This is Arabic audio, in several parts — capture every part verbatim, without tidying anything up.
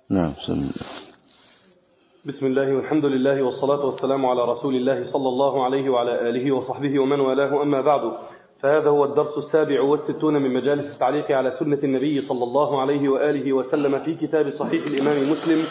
نعم. بسم الله. بسم الله والحمد لله والصلاة والسلام على رسول الله صلى الله عليه وعلى آله وصحبه ومن والاه، أما بعد، فهذا هو الدرس السابع والستون من مجالس التعليق على سنة النبي صلى الله عليه وآله وسلم في كتاب صحيح الإمام مسلم،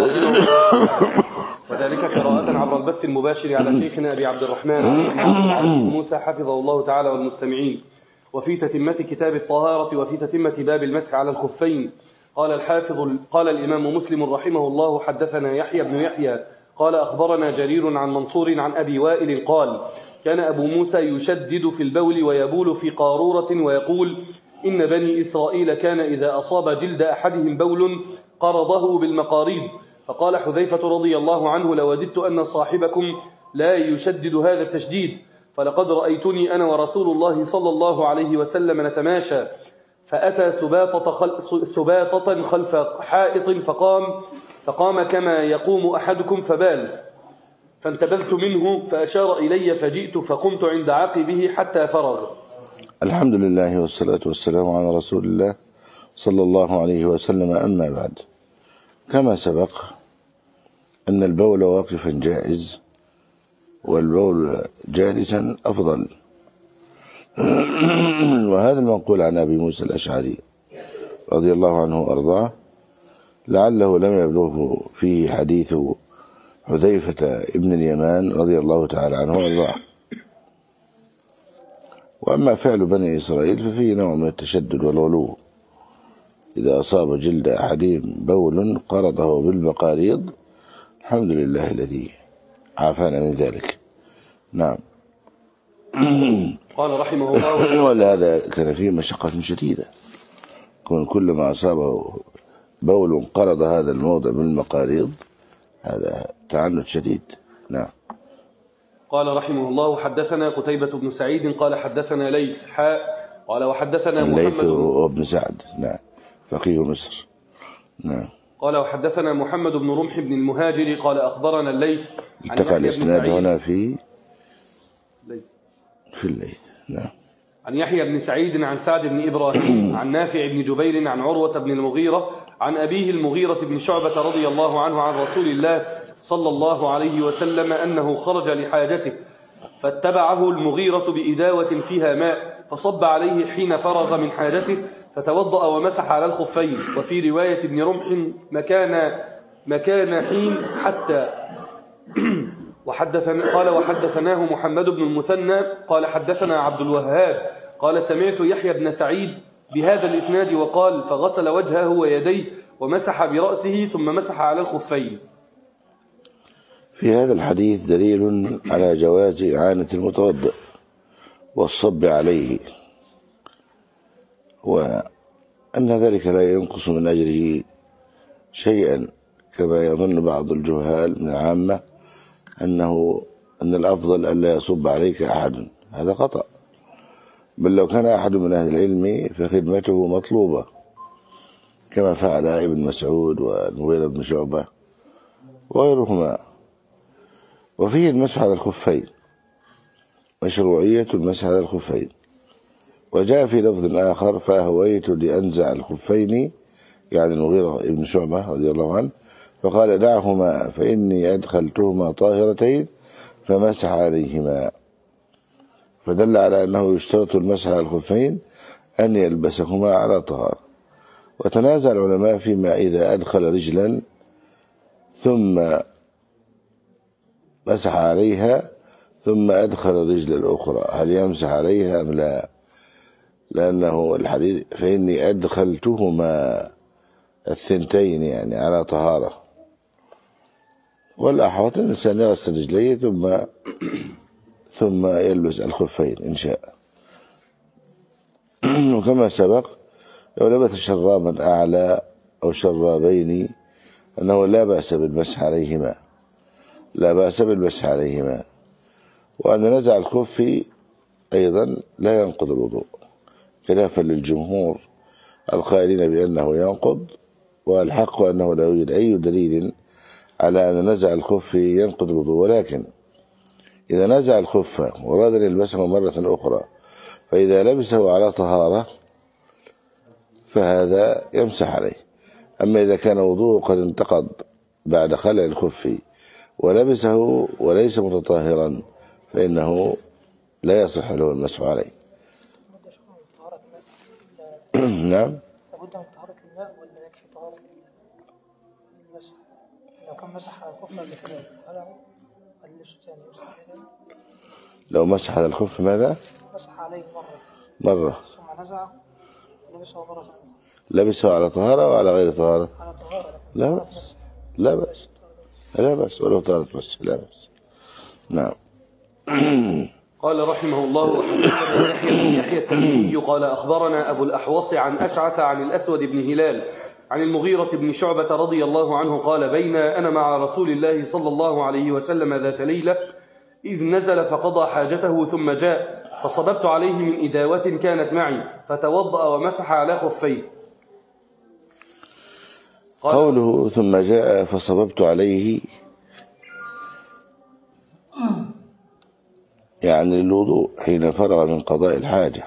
وذلك قراءة عبر البث المباشر على شيخنا أبي عبد الرحمن موسى حفظه الله تعالى والمستمعين، وفي تتمة كتاب الطهارة وفي تتمة باب المسح على الخفين. قال الحافظ قال الإمام مسلم رحمه الله: حدثنا يحيى بن يحيى قال أخبرنا جرير عن منصور عن أبي وائل قال: كان أبو موسى يشدد في البول ويبول في قارورة ويقول: إن بني إسرائيل كان إذا أصاب جلد أحدهم بول قرضه بالمقاريض. فقال حذيفة رضي الله عنه: لوددت أن صاحبكم لا يشدد هذا التشديد، فلقد رأيتني أنا ورسول الله صلى الله عليه وسلم نتماشى، فأتى سباطة, خل... سباطة خلف حائط فقام فقام كما يقوم أحدكم فبال، فانتبذت منه فأشار إلي فجئت فقمت عند عقبه حتى فرغ. الحمد لله والصلاة والسلام على رسول الله صلى الله عليه وسلم. أما بعد، كما سبق أن البول واقفا جائز والبول جالسا أفضل، وهذا المنقول عن أبي موسى الأشعري رضي الله عنه وأرضاه، لعله لم يبلغه فيه حديث حذيفة ابن اليمان رضي الله تعالى عنه وأرضاه. وأما فعل بني إسرائيل ففيه نوع من التشدد والغلو، إذا أصاب جلد أحدهم بول قرضه بالمقاريض، الحمد لله الذي عافانا من ذلك. نعم. قال رحمه الله: ولهذا كان فيه مشقة شديدة، كون كل ما أصابه بول قرض هذا الموضع بالمقاريض، هذا تعنت شديد. نعم. قال رحمه الله: حدثنا قتيبة بن سعيد قال حدثنا ليث حاء قال وحدثنا محمد ليث وابن سعد، نعم، فقيه مصر. نعم. قال وحدثنا محمد بن رمح بن المهاجر قال أخبرنا الليث عن التقى يحيى بن الإسناد سعيد هنا في ليث. في الليث. نعم. عن يحيى بن سعيد عن سعد بن إبراهيم عن نافع بن جبير عن عروة بن المغيرة عن أبيه المغيرة بن شعبة رضي الله عنه عن رسول الله صلى الله عليه وسلم أنه خرج لحاجته، فاتبعه المغيرة بإداوة فيها ماء، فصب عليه حين فرغ من حاجته، فتوضأ ومسح على الخفين. وفي رواية ابن رمح مكان مكان حين حتى. وحدثنا قال وحدثناه محمد بن المثنى قال حدثنا عبد الوهاب قال سمعت يحيى بن سعيد بهذا الإسناد وقال: فغسل وجهه ويديه ومسح برأسه ثم مسح على الخفين. في هذا الحديث دليل على جواز إعانة المتوضئ والصب عليه، وأن ذلك لا ينقص من أجره شيئا، كما يظن بعض الجهال من العامة أنه أن الأفضل ألا يصب عليك أحد. هذا خطأ، بل لو كان أحد من أهل العلم فخدمته مطلوبة، كما فعل ابن مسعود والمغيرة بن شعبة وغيرهما. وفيه المسح على الخفين، مشروعية المسح على الخفين. وجاء في لفظ آخر: فأهويت لأنزع الخفين، يعني المغيرة بن شعبة رضي الله عنه، فقال: دعهما فإني أدخلتهما طاهرتين، فمسح عليهما. فدل على أنه يشترط المسح على الخفين أن يلبسهما على طهارة. وتنازع العلماء فيما إذا أدخل رجلا ثم مسح عليها ثم أدخل الرجل الأخرى، هل يمسح عليها أم لا؟ لأنه الحديث فإني أدخلتهما الثنتين، يعني على طهارة. والأحوط الإنسان يغسل رجليه ثم ثم يلبس الخفين إن شاء. وكما سبق، لو لبس شرابا أعلى أو شرابين أنه لا بأس بالمسح عليهما، لا بأس بالمسح عليهما. وأن نزع الخف أيضا لا ينقض الوضوء، خلافا للجمهور القائلين بأنه ينقض، والحق أنه لا يوجد أي دليل على أن نزع الخف ينقض الوضوء. ولكن إذا نزع الخف وأراد أن يلبسه مرة أخرى، فإذا لبسه على طهارة فهذا يمسح عليه. أما إذا كان وضوءه قد انتقض بعد خلع الخف ولبسه وليس متطهرا فإنه لا يصح له المسح عليه. نعم. لابد من طهارة الماء ولا يكفي طهارة المسح؟ لو كان مسح على الخف قبل كده خلعه اللبس تاني لو مسح على الخف ماذا؟ مسح عليه مرة مرة ثم نزعه لبسه مرة ثانية. لبسه على طهارة وعلى غير طهارة؟ على طهارة. لا بأس لا بأس لا بأس ولو طهارة بس لا بأس. نعم. قال رحمه الله يحيى يحيى التميمي قال أخبرنا أبو الأحوص عن أشعث عن الأسود بن هلال عن المغيرة بن شعبة رضي الله عنه قال بين أنا مع رسول الله صلى الله عليه وسلم ذات ليلة إذ نزل فقضى حاجته ثم جاء فصببت عليه من إداوة كانت معي فتوضأ ومسح على خفيه. قوله ثم جاء فصببت عليه يعني الوضوء حين فرغ من قضاء الحاجة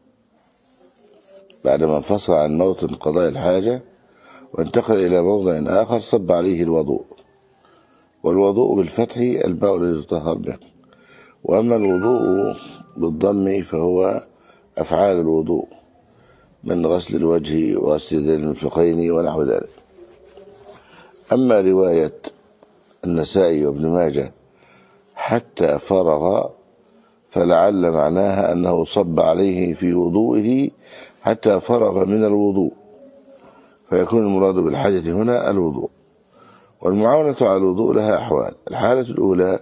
بعدما انفصل عن موطن قضاء الحاجة وانتقل إلى موضع آخر صب عليه الوضوء. والوضوء بالفتح الماء الذي يتطهر به، وأما الوضوء بالضم فهو أفعال الوضوء من غسل الوجه وغسل المرفقين ونحو ذلك. أما رواية النسائي وابن ماجه حتى فرغ فلعل معناها أنه صب عليه في وضوئه حتى فرغ من الوضوء، فيكون المراد بالحاجة هنا الوضوء. والمعاونة على الوضوء لها أحوال. الحالة الأولى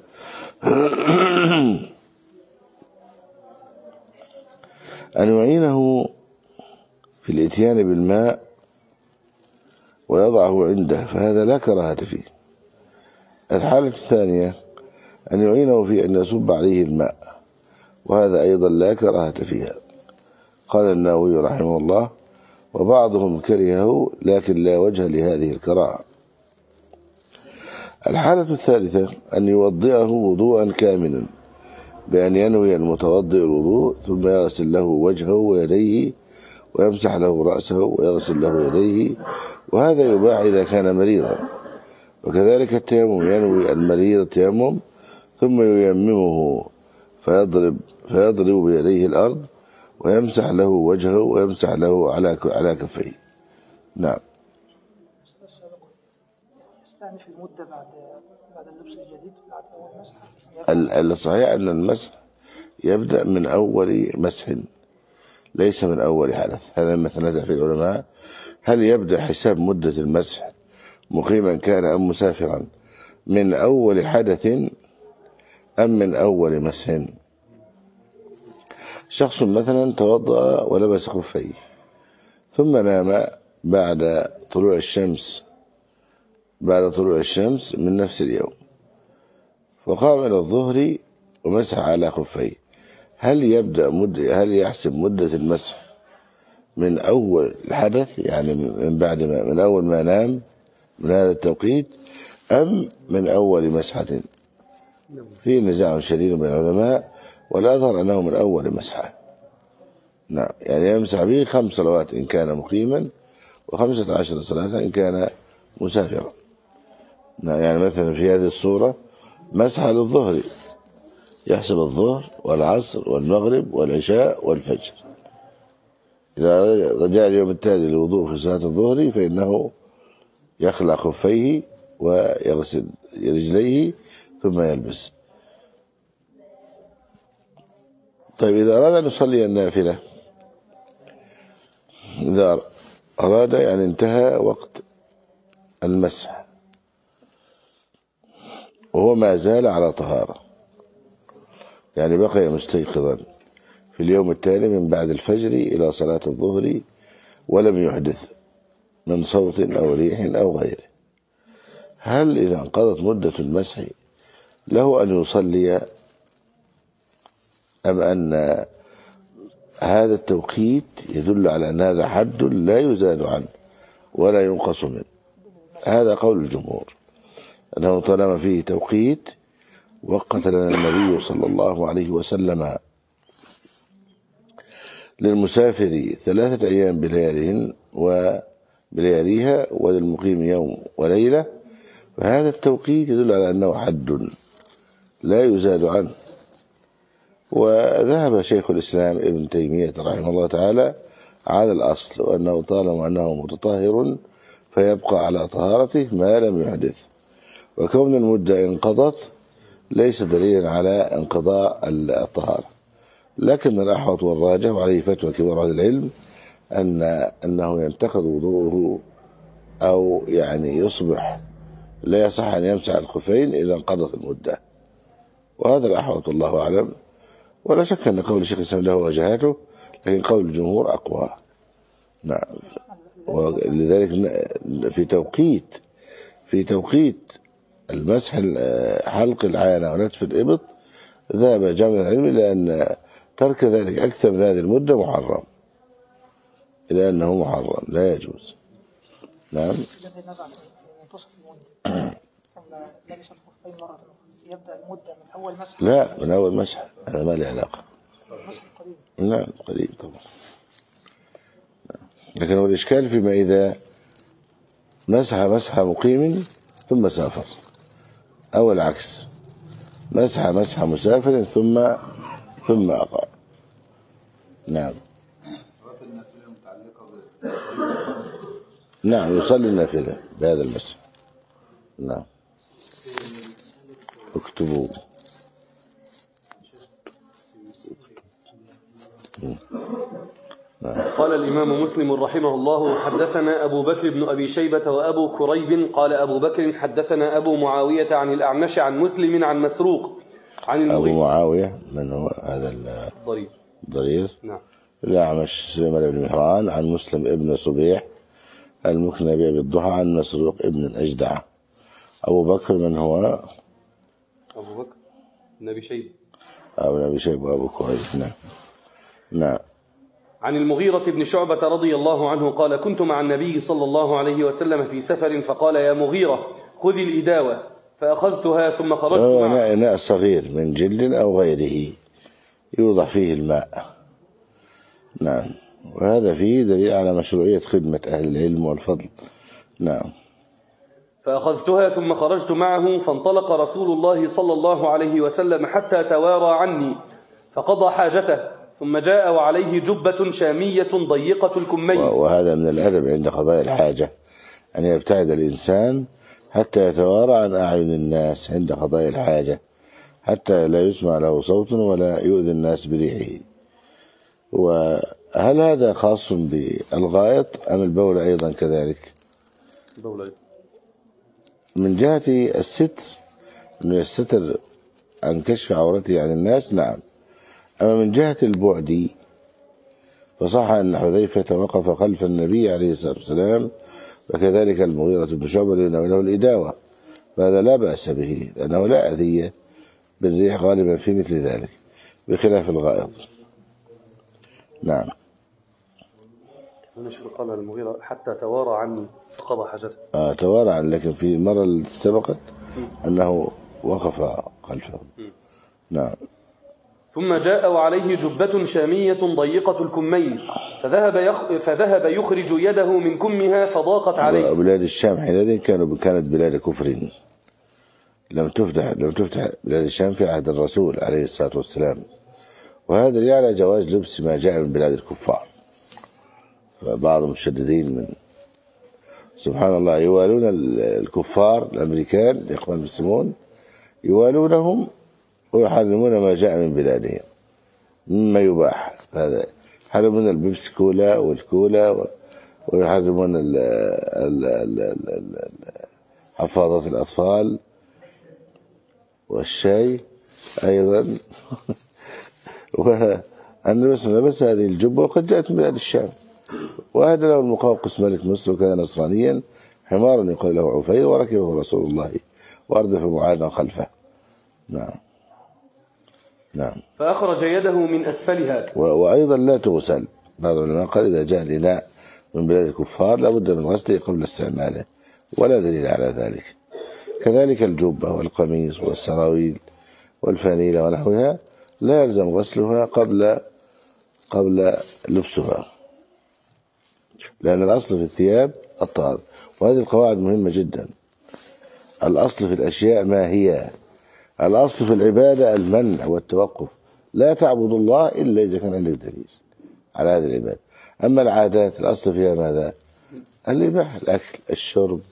أن يعينه في الإتيان بالماء ويضعه عنده فهذا لا كراهة فيه. الحالة الثانية أن يعينه في أن يصب عليه الماء وهذا أيضا لا كراهة فيها. قال النووي رحمه الله وبعضهم كرهه لكن لا وجه لهذه الكراهة. الحالة الثالثة أن يوضئه وضوءا كاملا بأن ينوي المتوضئ الوضوء ثم يغسل له وجهه ويديه ويمسح له رأسه ويغسل له يديه، وهذا يباح إذا كان مريضا. وكذلك التيمم ينوي المريض التيمم ثم ييممه فيضرب فيضرب بيديه الأرض ويمسح له وجهه ويمسح له على على كفيه. نعم. يستأنف المدة بعد بعد اللبس الجديد بعد أول مسح. الصحيح أن المسح يبدأ من أول مسح ليس من أول حدث. هذا ما تنازع في العلماء هل يبدأ حساب مدة المسح مقيما كان أم مسافرا من أول حدث أم من أول مسح. شخص مثلا توضأ ولبس خفيه ثم نام بعد طلوع الشمس بعد طلوع الشمس من نفس اليوم فقام إلى الظهر ومسح على خفيه، هل يبدأ مدة هل يحسب مدة المسح من أول الحدث يعني من بعد ما من أول ما نام من هذا التوقيت أم من أول مسحة؟ في نزاع شديد بين العلماء والأظهر أنه من أول مسحة. نعم، يعني يمسح به خمس صلوات إن كان مقيما وخمسة عشر صلاة إن كان مسافرا. نعم، يعني مثلا في هذه الصورة مسح للظهر يحسب الظهر والعصر والمغرب والعشاء والفجر. إذا رجع اليوم التالي للوضوء في صلاة الظهر فإنه يخلع خفيه ويغسل رجليه ثم يلبس. طيب إذا أراد أن يصلي النافلة، إذا أراد يعني انتهى وقت المسح وهو ما زال على طهارة، يعني بقي مستيقظا في اليوم التالي من بعد الفجر إلى صلاة الظهر ولم يحدث من صوت أو ريح أو غيره، هل إذا انقضت مدة المسح له أن يصلي أم أن هذا التوقيت يدل على أن هذا حد لا يزاد عنه ولا ينقص منه؟ هذا قول الجمهور أنه طالما فيه توقيت وقت لنا النبي صلى الله عليه وسلم للمسافر ثلاثة أيام بلياليهن بلياليها وللمقيم يوم وليلة، فهذا التوقيت يدل على أنه حد لا يزاد عنه. وذهب شيخ الإسلام ابن تيمية رحمه الله تعالى على الأصل، وأنه طالما أنه متطهر فيبقى على طهارته ما لم يحدث، وكون المدة انقضت ليس دليلا على انقضاء الطهارة. لكن الأحوط والراجح وعليه فتوى كبار أهل العلم أن أنه ينتقض وضوءه أو يعني يصبح لا يصح أن يمسح الخفين إذا انقضت المدة، وهذا الأحوط الله أعلم. ولا شك أن قول الشيخ الإسلام له وجهاته، لكن قول الجمهور أقوى. نعم. ولذلك في توقيت في توقيت المسح حلق العانة ونتف الإبط ذهب جمع العلم إلى أن ترك ذلك أكثر من هذه المدة محرم، إلى أنه محرم لا يجوز. نعم. يبدأ المدة من أول مسح؟ لا، من أول مسح، هذا ما له علاقة. نعم قريب طبعا. لكن هو الإشكال فيما إذا مسح مسح مقيم ثم سافر، أو العكس، مسح مسح مسافر ثم ثم أقام. نعم. نعم يصلي النافلة بهذا المسح. نعم. اكتبوا. قال الإمام مسلم رحمه الله: حدثنا أبو بكر بن أبي شيبة وأبو كريب قال أبو بكر حدثنا أبو معاوية عن الأعمش عن مسلم عن مسروق عن المغيرة. أبو معاوية من هو هذا الضرير؟ ضرير. نعم. الأعمش سليمان بن مهران عن مسلم ابن صبيح المكنى بأبي الضحى عن مسروق ابن الأجدع. أبو بكر من هو؟ أبو بكر بن أبي شيبة. أبو أبي شيبة وأبو كريب. نعم. نعم. عن المغيرة بن شعبة رضي الله عنه قال: كنت مع النبي صلى الله عليه وسلم في سفر فقال: يا مغيرة خذ الإداوة، فأخذتها ثم خرجت معه. إناء صغير من جلد أو غيره يوضع فيه الماء. نعم. وهذا فيه دليل على مشروعية خدمة أهل العلم والفضل. نعم. فأخذتها ثم خرجت معه، فانطلق رسول الله صلى الله عليه وسلم حتى توارى عني فقضى حاجته، ثم جاء وعليه جبة شامية ضيقة الكمين. وهذا من الأدب عند قضاء الحاجة أن يبتعد الإنسان حتى يتوارى عن أعين الناس عند قضاء الحاجة، حتى لا يسمع له صوت ولا يؤذي الناس بريحه. وهل هذا خاص بالغائط أم البول أيضا كذلك؟ البول أيضا. من جهة الستر، أنه يستتر عن كشف عورته عن الناس، نعم. أما من جهة البعد فصح أن حذيفة وقف خلف النبي عليه الصلاة والسلام، وكذلك المغيرة بن شعبة لأنه له الإداوة، فهذا لا بأس به لأنه لا أذية بالريح غالبا في مثل ذلك بخلاف الغائط. نعم. نشر قال المغيرة حتى توارى عني فقضى حاجته. آه توارى عنه، لكن في المرة اللي سبقت أنه وقف خلفه. نعم. ثم جاء وعليه جبة شامية ضيقة الكمين، فذهب يخ... فذهب يخرج يده من كمها فضاقت عليه. بلاد الشام حينئذ كانوا كانت بلاد كفر، لم تفتح لم تفتح بلاد الشام في عهد الرسول عليه الصلاة والسلام، وهذا دليل على جواز لبس ما جاء من بلاد الكفار. فبعض المشددين من سبحان الله يوالون الكفار الأمريكان الإخوان المسلمون، يوالونهم ويحرمون ما جاء من بلادهم مما يباح. هذا يحرمون البيبسي كولا والكولا، ويحرمون حفاضات الأطفال والشاي أيضا. وأن بس بس هذه الجبة وقد جاءت من بلاد الشام. وهذا له المقوقس ملك مصر وكان نصرانيا، حمار يقال له عفير، وركبه رسول الله وأردف معاذا خلفه. نعم. نعم. فأخرج يده من أسفلها. وأيضا لا تغسل. بعض العلماء قال إذا جاء الإناء من بلاد الكفار لابد من غسله قبل استعماله، ولا دليل على ذلك. كذلك الجبة والقميص والسراويل والفانيلة ونحوها لا يلزم غسلها قبل قبل لبسها، لأن الأصل في الثياب الطهارة. وهذه القواعد مهمة جدا. الأصل في الأشياء ما هي؟ الأصل في العبادة المنع والتوقف، لا تعبد الله إلا إذا كان عندك دليل على هذه العبادة. أما العادات الأصل فيها ماذا؟ الإباحة، الأكل، الشرب،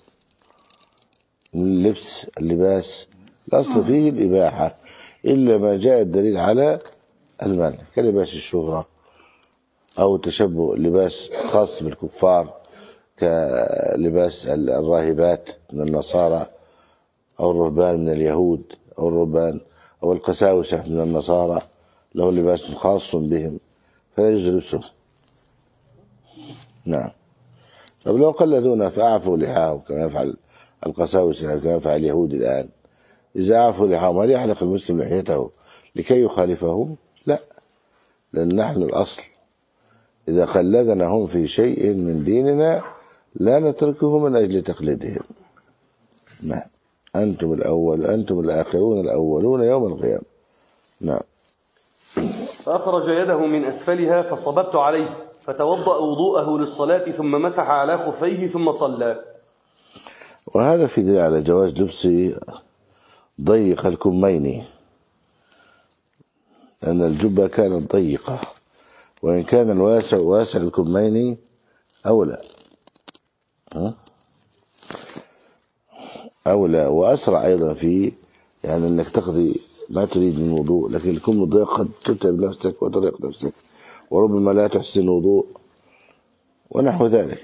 اللبس، اللباس، الأصل فيه الإباحة إلا ما جاء الدليل على المنع، كلباس الشهرة أو تشبه لباس خاص بالكفار كلباس الراهبات من النصارى أو الرهبان من اليهود أو الرهبان أو القساوسة من النصارى، له لباس خاص بهم فلا يجوز لبسه. نعم. طب لو قلدونا فأعفوا لحاهم كما يفعل القساوسة كما يفعل اليهود الآن، إذا أعفوا لحاهم هل يحلق المسلم لحيته لكي يخالفهم؟ لا، لأن نحن الأصل إذا قلدنا هم في شيء من ديننا لا نتركه من أجل تقليدهم. نعم. أنتم الأول أنتم الآخرون الأولون يوم القيامة. نعم. فأخرج يده من أسفلها فصببت عليه فتوضأ وضوءه للصلاة ثم مسح على خفيه ثم صلى. وهذا في دليل على جواز لبس ضيق الكمين، لأن الجبة كانت ضيقة، وإن كان الواسع واسع الكمين أولى أولى وأسرع أيضا في يعني أنك تقضي ما تريد من وضوء، لكن الكم الضيق قد تتعب نفسك وتضيق نفسك وربما لا تحسن وضوء ونحو ذلك.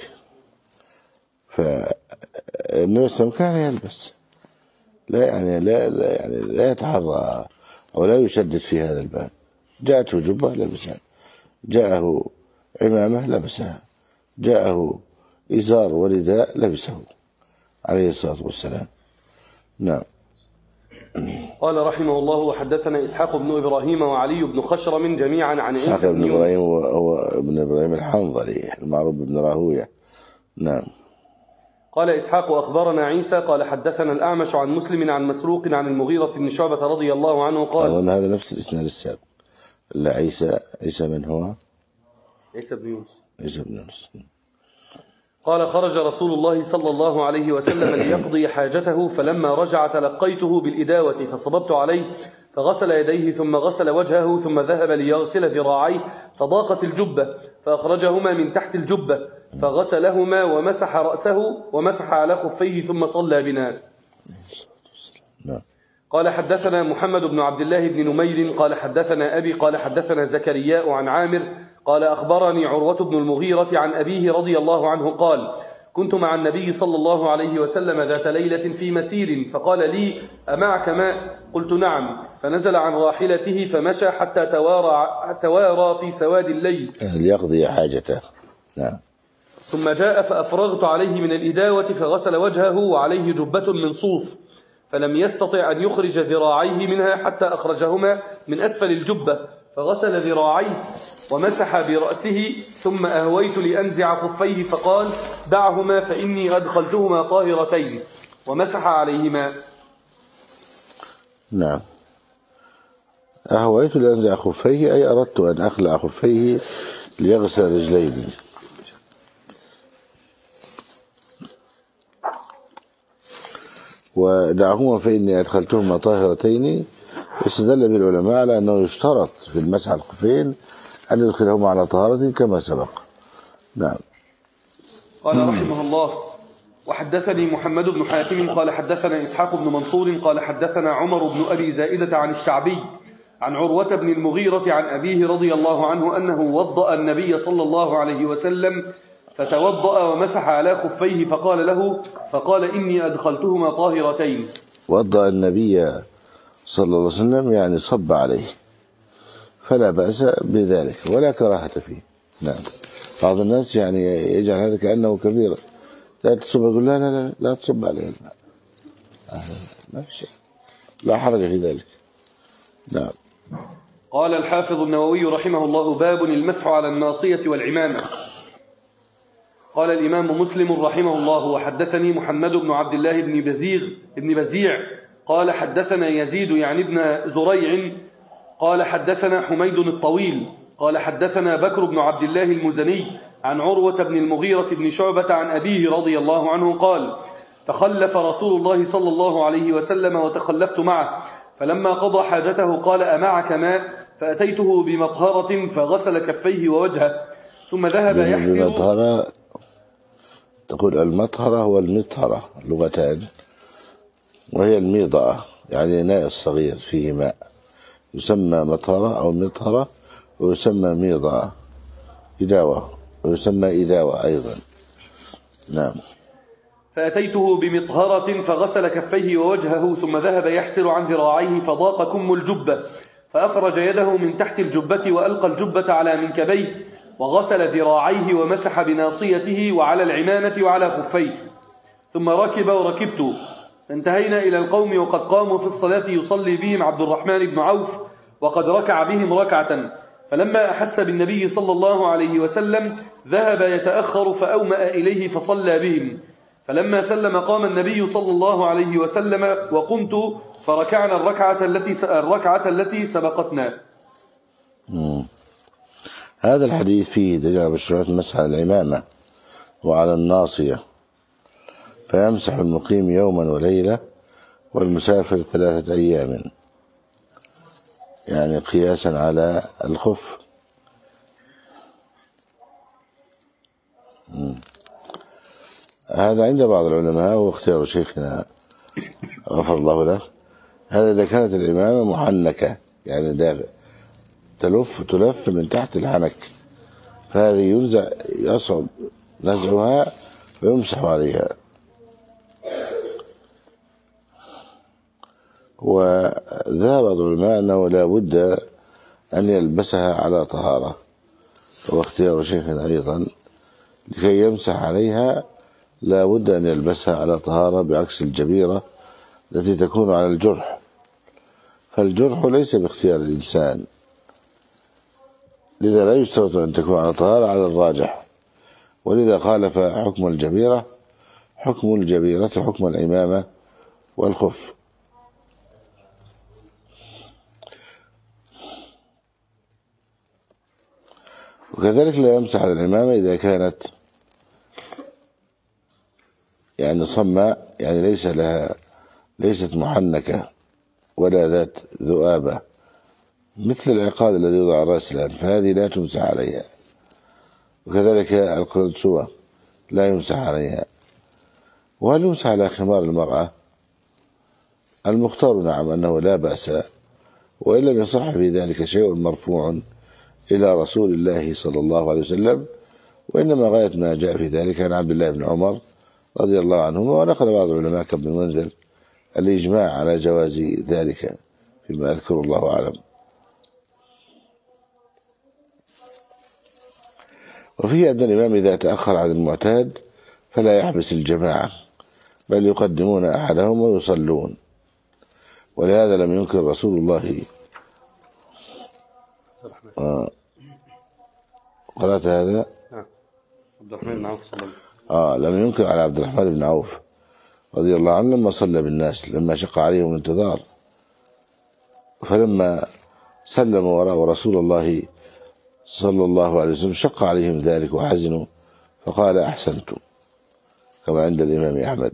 فالنبي صلى الله عليه وسلم كان يلبس لا يعني لا, لا يعني لا يتحرى أو لا يشدد في هذا الباب. جاءته جبة لبسها، جاءه عمامة لبسها، جاءه إزار ورداء لبسه عليه الصلاة والسلام. نعم. قال رحمه الله وحدثنا إسحاق بن إبراهيم وعلي بن خشرم جميعا عن إسحاق بن إبراهيم هو ابن إبراهيم الحنظلي المعروف بن راهوية. نعم. قال إسحاق أخبرنا عيسى قال حدثنا الأعمش عن مسلم عن مسروق عن المغيرة بن شعبة رضي الله عنه قال أظن هذا نفس الإسناد السابق. لا عيسى عيسى من هو؟ عيسى بن يونس. عيسى بن يونس. قال خرج رسول الله صلى الله عليه وسلم ليقضي حاجته فلما رجع تلقيته بالإداوة فصببت عليه فغسل يديه ثم غسل وجهه ثم ذهب ليغسل ذراعيه فضاقت الجبة فأخرجهما من تحت الجبة فغسلهما ومسح رأسه ومسح على خفيه ثم صلى بنا. قال حدثنا محمد بن عبد الله بن نمير قال حدثنا أبي قال حدثنا زكرياء عن عامر قال أخبرني عروة بن المغيرة عن أبيه رضي الله عنه قال كنت مع النبي صلى الله عليه وسلم ذات ليلة في مسير فقال لي أمعك ماء؟ قلت نعم، فنزل عن راحلته فمشى حتى توارى, توارى في سواد الليل ليقضي حاجته. نعم. ثم جاء فأفرغت عليه من الإداوة فغسل وجهه وعليه جبة من صوف فلم يستطع أن يخرج ذراعيه منها حتى أخرجهما من أسفل الجبة فغسل ذراعيه ومسح برأسه ثم أهويت لأنزع خفيه فقال دعهما فإني أدخلتهما طاهرتين ومسح عليهما. نعم. أهويت لأنزع خفيه أي أردت أن أخلع خفيه ليغسل رجليه. ودعهما فإني أدخلتهما طاهرتين. استدل بالعلماء على أنه يشترط في المسح على الخفين أن يدخلهما على طهارة كما سبق. نعم. قال رحمه الله وحدثني محمد بن حاتم قال حدثنا إسحاق بن منصور قال حدثنا عمر بن أبي زائدة عن الشعبي عن عروة بن المغيرة عن أبيه رضي الله عنه أنه وضأ النبي صلى الله عليه وسلم فتوضأ ومسح على خفيه فقال له فقال إني أدخلتهما طاهرتين. وضأ النبي صلى الله عليه وسلم يعني صب عليه فلا بأس بذلك ولا كراهة فيه. نعم. بعض الناس يعني يجعل هذا كأنه كبير، لا تصب، يقول لا لا لا لا تصب عليه، ما في شيء، لا حرج في ذلك. نعم. قال الحافظ النووي رحمه الله باب المسح على الناصية والعمامة. قال الإمام مسلم رحمه الله وحدثني محمد بن عبد الله بن بزيغ بن بزيع قال حدثنا يزيد يعني ابن زريع قال حدثنا حميد الطويل قال حدثنا بكر بن عبد الله المزني عن عروة بن المغيرة بن شعبة عن أبيه رضي الله عنه قال: تخلف رسول الله صلى الله عليه وسلم وتخلفت معه، فلما قضى حاجته قال: أمعك ماء؟ فأتيته بمطهرة فغسل كفيه ووجهه ثم ذهب يحسر. بمطهرة تقول المطهرة والمطهرة لغتان، وهي الميضة يعني إناء الصغير فيه ماء يسمى مطهرة أو مطهرة، ويسمى ميضة إداوة، ويسمى إداوة أيضا. نعم. فأتيته بمطهرة فغسل كفيه ووجهه ثم ذهب يحسر عن ذراعيه فضاق كم الجبة، فأخرج يده من تحت الجبة وألقى الجبة على منكبيه وغسل ذراعيه ومسح بناصيته وعلى العمامة وعلى خفيه، ثم ركب وركبت، فانتهينا إلى القوم وقد قاموا في الصلاة يصلي بهم عبد الرحمن بن عوف وقد ركع بهم ركعة، فلما أحس بالنبي صلى الله عليه وسلم ذهب يتأخر فأومأ إليه فصلى بهم، فلما سلم قام النبي صلى الله عليه وسلم وقمت فركعنا الركعة التي الركعة التي سبقتنا. مم. هذا الحديث فيه دليل على مشروعية المسح على العمامة وعلى الناصية، فيمسح المقيم يوما وليلة والمسافر ثلاثة أيام، يعني قياسا على الخف. مم. هذا عند بعض العلماء واختيار شيخنا غفر الله له، هذا إذا كانت العمامة محنكة يعني دافئ تلف تلف من تحت الحنك، فهذه ينزع يصعب نزعها فيمسح عليها. وذهب بعض العلماء أنه لا بد أن يلبسها على طهارة، واختيار شيخنا أيضا لكي يمسح عليها لا بد أن يلبسها على طهارة، بعكس الجبيرة التي تكون على الجرح، فالجرح ليس باختيار الإنسان، لذا لا يشترط أن تكون على طهارة على الراجح، ولذا خالف حكم الجبيرة حكم الجبيرة حكم العمامة والخف. وكذلك لا يمسح على العمامة إذا كانت يعني صماء، يعني ليس لها ليست محنكة ولا ذات ذؤابة مثل العقاد الذي يوضع على رأس الآن، فهذه لا تمسح عليها. وكذلك القرنسوة لا يمسح عليها. وهل يمسح على خمار المرأة؟ المختار نعم أنه لا بأس، وإن لم يصح في ذلك شيء مرفوع إلى رسول الله صلى الله عليه وسلم، وإنما غاية ما جاء في ذلك عن عبد الله بن عمر رضي الله عنهما، ونقل بعض العلماء كابن المنذر الإجماع على جواز ذلك فيما أذكر الله أعلم. وفيه أن الإمام إذا تأخر عن المعتاد فلا يحبس الجماعة، بل يقدمون أحدهم ويصلون، ولهذا لم ينكر رسول الله آه. قرأت هذا عبد الرحمن بن عوف صلى الله آه لم ينكر على عبد الرحمن بن عوف رضي الله عنه لما صلى بالناس، لما شق عليهم الانتظار، فلما سلموا وراء رسول الله صلى الله عليه وسلم شق عليهم ذلك وحزنوا، فقال أحسنتم، كما عند الإمام أحمد.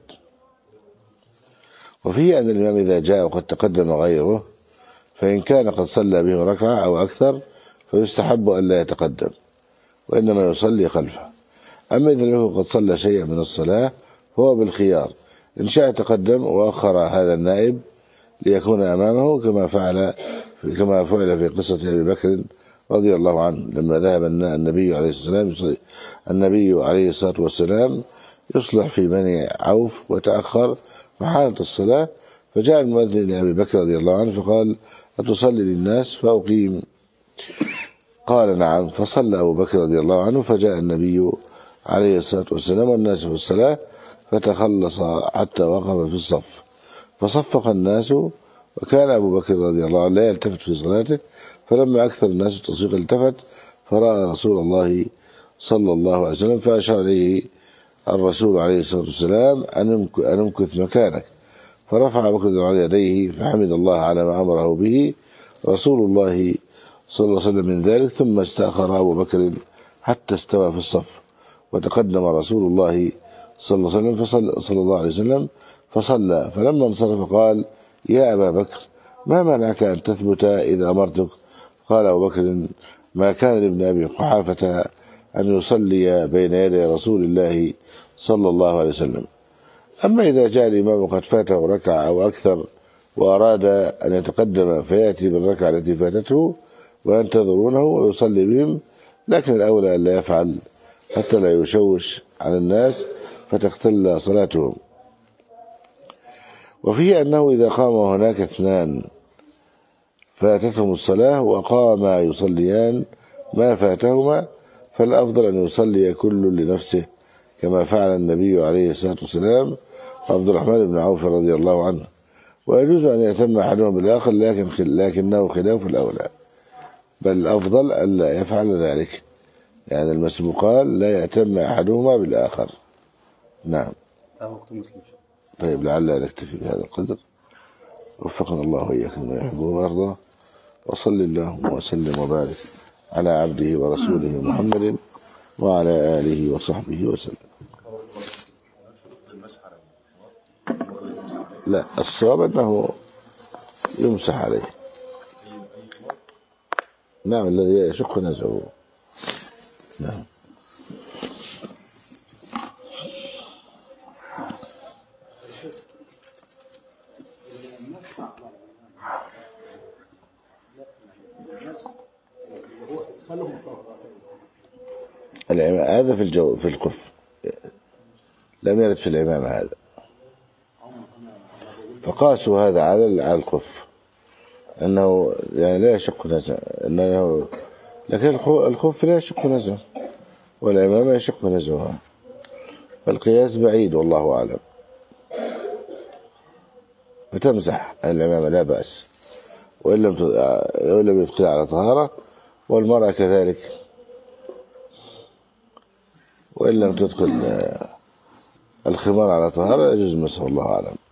وفيه أن الإمام إذا جاء وقد تقدم غيره فإن كان قد صلى به ركعة أو أكثر فيستحب أن لا يتقدم، وإنما يصلي خلفه. أما إذا له قد صلى شيئا من الصلاة فهو بالخيار، إن شاء تقدم وأخر هذا النائب ليكون أمامه، كما فعل كما فعل في قصة أبي بكر رضي الله عنه لما ذهب النبي عليه الصلاة والسلام النبي عليه الصلاة والسلام يصلح في بني عوف وتأخر فحالت الصلاة، فجاء المؤذن لأبي بكر رضي الله عنه فقال: أتصلي للناس فأقيم؟ قال: نعم. فصلى أبو بكر رضي الله عنه، فجاء النبي عليه الصلاة والسلام والناس في الصلاة فتخلص حتى وقف في الصف، فصفق الناس، وكان أبو بكر رضي الله عنه لا يلتفت في صلاته، فلما أكثر الناس التصفيق التفت فرأى رسول الله صلى الله عليه وسلم، فأشار إليه الرسول عليه الصلاة والسلام أن امكث مكانك، فرفع أبو بكر على يديه فحمد الله على ما أمره به رسول الله صلى الله عليه وسلم من ذلك، ثم استأخر أبو بكر حتى استوى في الصف، وتقدم رسول الله صلى الله عليه وسلم فصل صلى الله عليه وسلم فصلى، فلما انصرف قال: يا أبا بكر ما منعك أن تثبت إذا أمرتك؟ قال أبو بكر: ما كان لابن أبي قحافة أن يصلي بين يدي رسول الله صلى الله عليه وسلم. أما إذا جاء الإمام قد فاته ركعة أو أكثر وأراد أن يتقدم فيأتي بالركعة التي فاتته وينتظرونه ويصلي بهم، لكن الأولى أن لا يفعل حتى لا يشوش على الناس فتختل صلاتهم. وفيه أنه إذا قام هناك اثنان فاتتهم الصلاة وقاما يصليان ما فاتهما فالأفضل أن يصلي كل لنفسه كما فعل النبي عليه الصلاة والسلام وعبد الرحمن بن عوف رضي الله عنه، ويجوز أن يتم أحدهما بالآخر لكن لكنه خلاف الأولى، بل الأفضل ألا يفعل ذلك، يعني المسبوقان لا يأتم أحدهما بالآخر. نعم. طيب لعل نكتفي بهذا القدر، وفقنا الله وإياكم ما يحبه ويرضى، وصل اللهم وسلم وبارك على عبده ورسوله محمد وعلى آله وصحبه وسلم. لا، الصواب أنه يمسح عليه. نعم، الذي يشق نزعه. نعم. هذا في الجو في الكف لم يرد في الإمام هذا، فقاسوا هذا على على الكف أنه يعني لا يشق نزع، أنه لكن الخف لا يشق نزع والإمام يشق نزعها، فالقياس بعيد والله أعلم. فتمزح الإمام لا بأس وإن لم يدخل على طهارة، والمرأة كذلك وإن لم تدخل الخمار على طهارة يجوز مسح، الله أعلم.